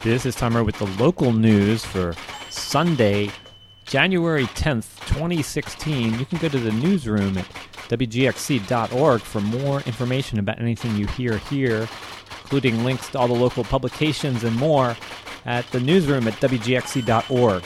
This is Timer with the local news for Sunday, January 10th, 2016. You can go to the newsroom at wgxc.org for more information about anything you hear here, including links to all the local publications and more at the newsroom at wgxc.org.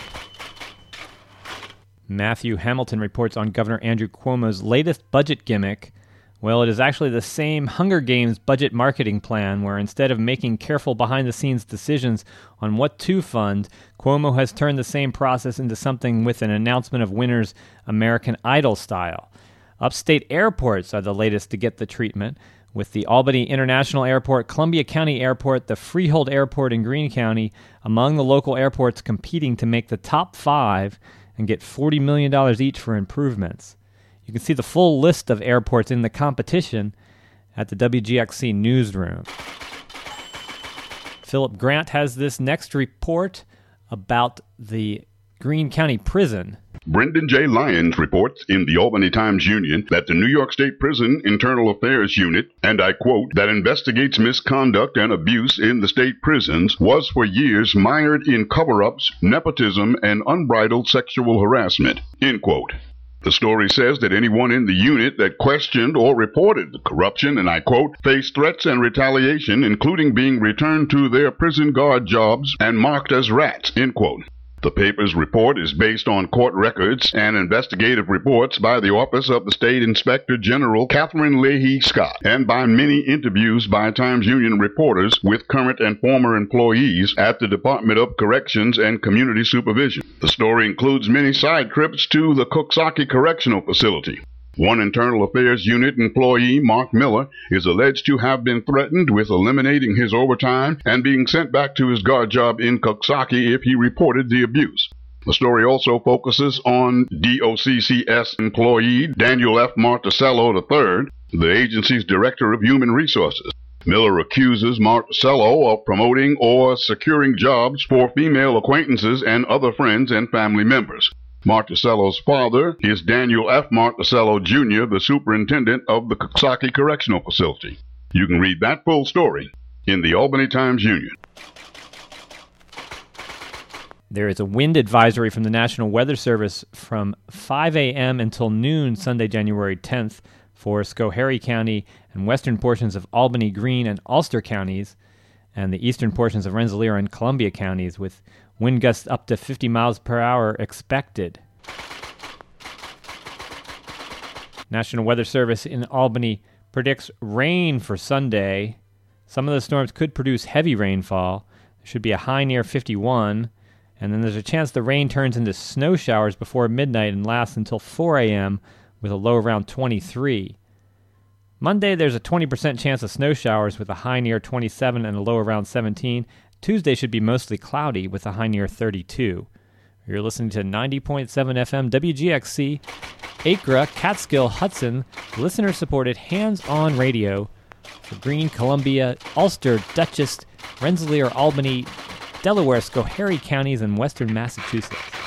Matthew Hamilton reports on Governor Andrew Cuomo's latest budget gimmick. Well, it is actually the same Hunger Games budget marketing plan where instead of making careful behind-the-scenes decisions on what to fund, Cuomo has turned the same process into something with an announcement of winners American Idol style. Upstate airports are the latest to get the treatment, with the Albany International Airport, Columbia County Airport, the Freehold Airport in Greene County among the local airports competing to make the top 5 and get $40 million each for improvements. You can see the full list of airports in the competition at the WGXC newsroom. Philip Grant has this next report about the Greene County Prison. Brendan J. Lyons reports in the Albany Times-Union that the New York State Prison Internal Affairs Unit, and I quote, that investigates misconduct and abuse in the state prisons was for years mired in cover-ups, nepotism, and unbridled sexual harassment, end quote. The story says that anyone in the unit that questioned or reported the corruption, and I quote, faced threats and retaliation, including being returned to their prison guard jobs and marked as rats, end quote. The paper's report is based on court records and investigative reports by the Office of the State Inspector General Catherine Leahy Scott and by many interviews by Times-Union reporters with current and former employees at the Department of Corrections and Community Supervision. The story includes many side trips to the Coxsackie Correctional Facility. One Internal Affairs Unit employee, Mark Miller, is alleged to have been threatened with eliminating his overtime and being sent back to his guard job in Coxsackie if he reported the abuse. The story also focuses on DOCCS employee Daniel F. Marticello III, the agency's Director of Human Resources. Miller accuses Marticello of promoting or securing jobs for female acquaintances and other friends and family members. Marticello's father is Daniel F. Marticello, Jr., the superintendent of the Coxsackie Correctional Facility. You can read that full story in the Albany Times-Union. There is a wind advisory from the National Weather Service from 5 a.m. until noon Sunday, January 10th for Schoharie County and western portions of Albany, Greene, and Ulster counties, and the eastern portions of Rensselaer and Columbia counties, with wind gusts up to 50 miles per hour expected. National Weather Service in Albany predicts rain for Sunday. Some of the storms could produce heavy rainfall. There should be a high near 51, and then there's a chance the rain turns into snow showers before midnight and lasts until 4 a.m. with a low around 23. Monday, there's a 20% chance of snow showers with a high near 27 and a low around 17. Tuesday should be mostly cloudy with a high near 32. You're listening to 90.7 FM WGXC, Acra, Catskill, Hudson, listener-supported hands-on radio for Greene, Columbia, Ulster, Dutchess, Rensselaer, Albany, Delaware, Schoharie counties, and western Massachusetts.